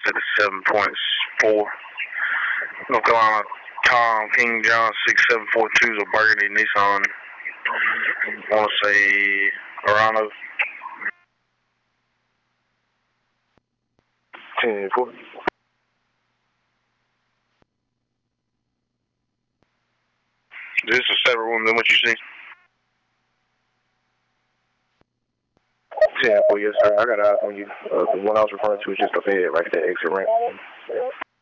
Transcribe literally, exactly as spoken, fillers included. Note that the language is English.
at a seven point four. North Carolina Tom King John six seven four two is a Burgundy Nissan. I want to say Verano. ten four. This is a separate one than what you see. ten four, yes, sir. I got eyes on you. Uh, the one I was referring to is just up ahead, right at that exit ramp.